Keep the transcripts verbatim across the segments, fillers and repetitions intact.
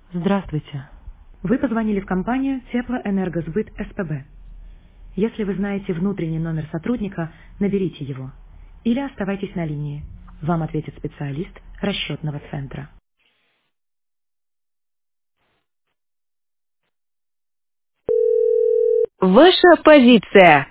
Здравствуйте. Вы позвонили в компанию Теплоэнергосбыт СПБ. Если вы знаете внутренний номер сотрудника, наберите его. Или оставайтесь на линии. Вам ответит специалист расчетного центра. Ваша позиция.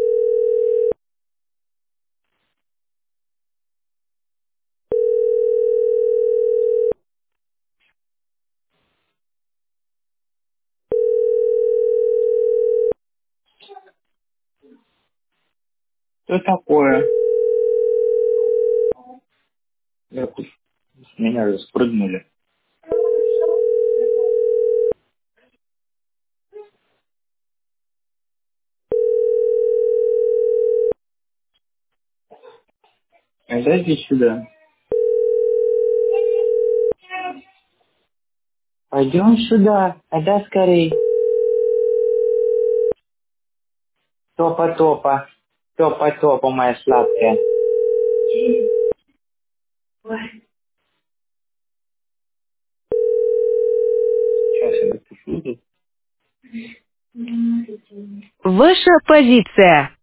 Что такое? Я тут- С меня же спрыгнули. А дайте сюда. Пойдем сюда. А да скорей. Топа-топа. Топа-топа, моя сладкая. Сейчас я допишу. Ваша позиция.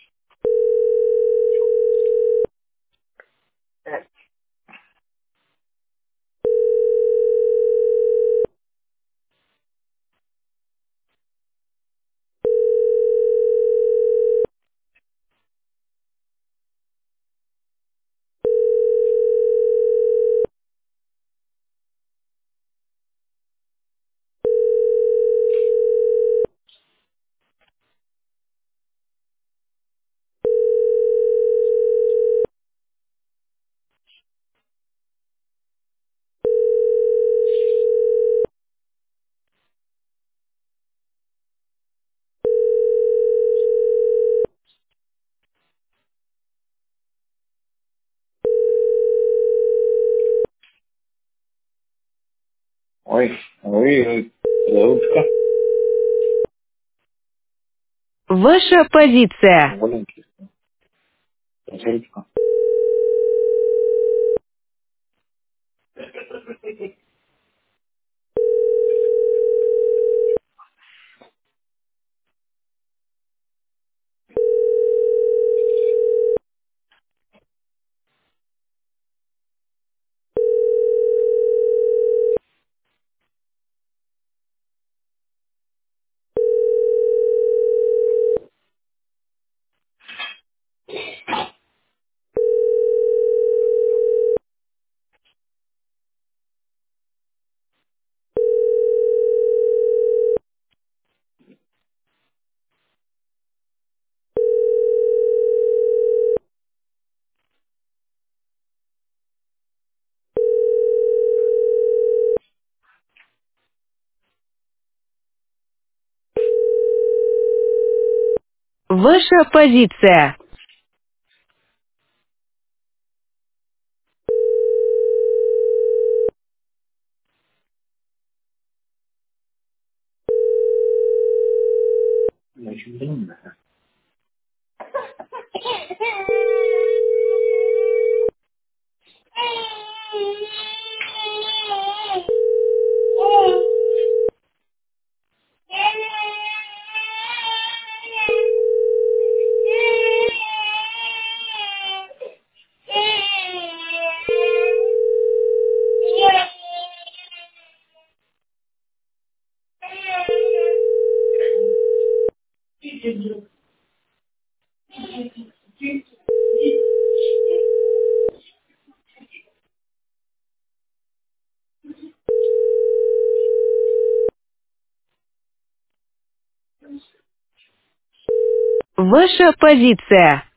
Ой, ой, ой. Голубушка. Ваша позиция. Валенки. Голубушка. Ваша позиция. Очень длинная. Ваша позиция.